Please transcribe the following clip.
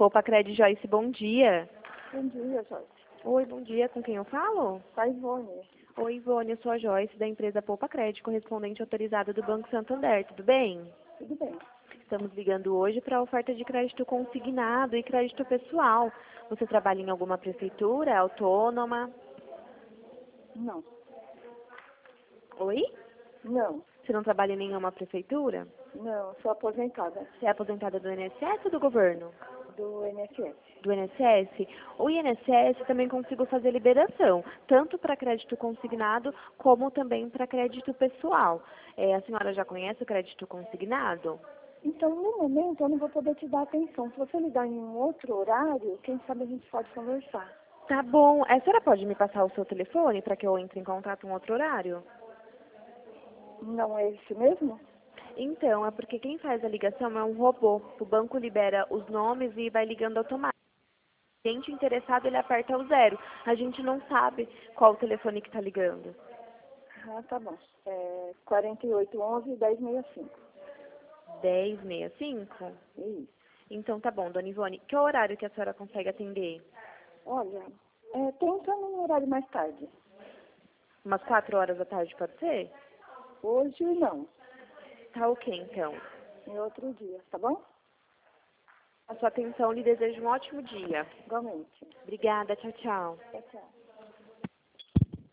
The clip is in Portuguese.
Poupa Cred Joyce, bom dia. Bom dia, Joyce. Oi, bom dia. Com quem eu falo? Tá, Ivone. Oi, Ivone, eu sou a Joyce, da empresa Poupa Cred, correspondente autorizada do Banco Santander. Tudo bem? Tudo bem. Estamos ligando hoje para a oferta de crédito consignado e crédito pessoal. Você trabalha em alguma prefeitura? É autônoma? Não. Oi? Não. Você não trabalha em nenhuma prefeitura? Não, sou aposentada Você é aposentada do INSS ou do governo? do INSS. Do INSS? O INSS também consigo fazer liberação, tanto para crédito consignado, como também para crédito pessoal. A senhora já conhece o crédito consignado? Então, no momento, eu não vou poder te dar atenção. Se você ligar em um outro horário, quem sabe a gente pode conversar. Tá bom. A senhora pode me passar o seu telefone para que eu entre em contato em outro horário? Não é esse mesmo? Então, é porque quem faz a ligação é um robô. O banco libera os nomes e vai ligando automático. O cliente interessado, ele aperta o 0. A gente não sabe qual o telefone que está ligando. Ah, tá bom. 4811-1065. 1065? Isso. Então tá bom, dona Ivone. Que horário que a senhora consegue atender? Olha, tenta num horário mais tarde. Umas 4 horas da tarde, pode ser? Hoje, não. Tá ok, então. Em outro dia, tá bom? A sua atenção, lhe desejo um ótimo dia. Igualmente. Obrigada, tchau, tchau. Tchau, tchau.